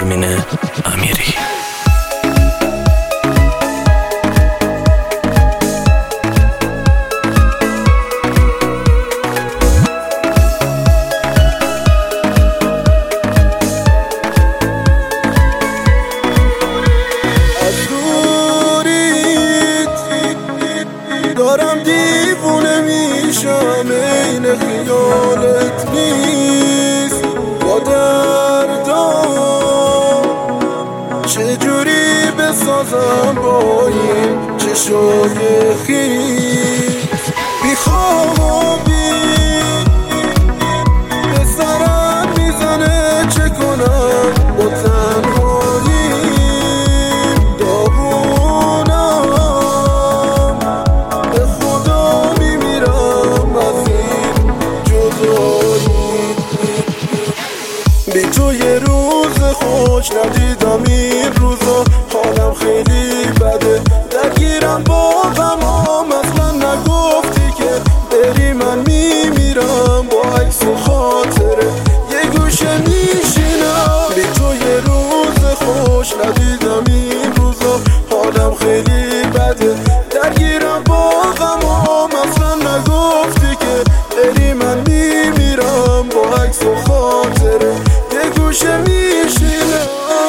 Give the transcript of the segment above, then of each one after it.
رامین امیری. دارم دیوونه میشم این خیالت نیست با دردام چجوری بسازم با این چشای خیس بیخوابی به سرم میزنه چه کنم با تنهایی بی تو یه روز خوش ندیدم این روزا حالم خیلی بده درگیرم با غمام اصلا نگفتی که بری من میمیرم با عکس و خاطره یه گوشه میشینم بی تو یه روز خوش ندیدم این روزا حالم خیلی بده درگیرم با غمام اصلا نگفتی که بری من میمیرم با عکس و خاطره گوشه میشینم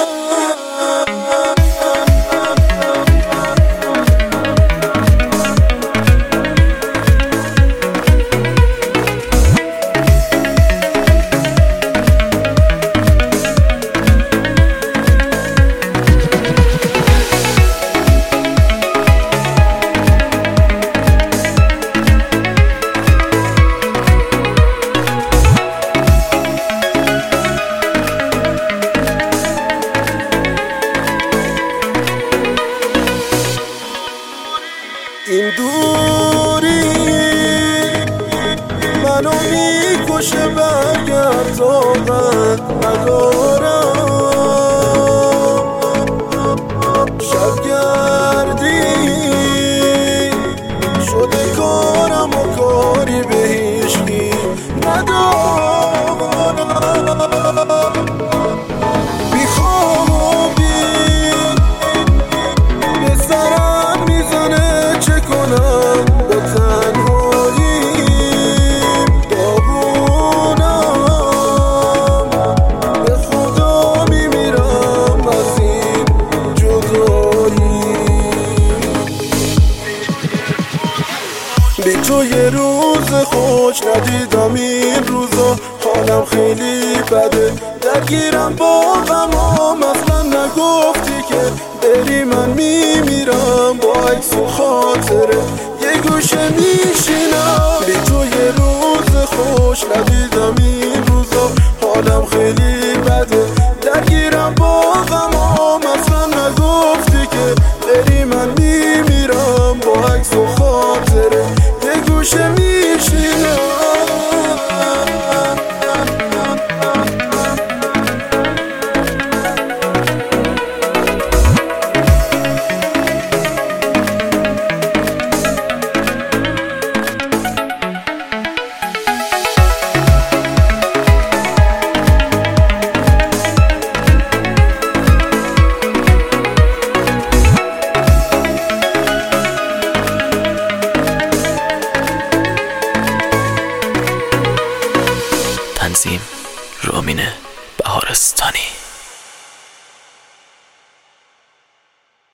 این دوری منو میکشه برگرد طاقت ندارم شبگردی شده کارم و کاری به هیچکی ندارم بیخوابی به سرم میزنه چه کنم با تنهایی داغونم به خدا میمیرم از این جدایی بی تو یه روز خوش ندیدم این روزا حالم خیلی بده درگیرم با غمام اصلا نگفتی که بری من میمیرم با عکس و خاطره یه گوشه میشینم بی تو یه روز خوش ندیدم این روزا حالم خیلی بده درگیرم با غمام اصلا نگفتی که بری من میمیرم با عکس و خاطره یه گوشه میشینم تنظیم رامین بهارستانی.